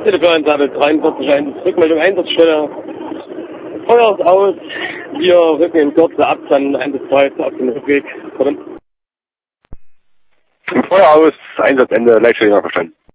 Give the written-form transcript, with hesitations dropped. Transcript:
Telefonanlage 43, Rückmeldung Einsatzstelle. Feuer ist aus. Wir rücken in Kürze ab, dann 1 bis 2 auf den Rückweg. Feuer aus, Einsatzende, Leitstelle verstanden.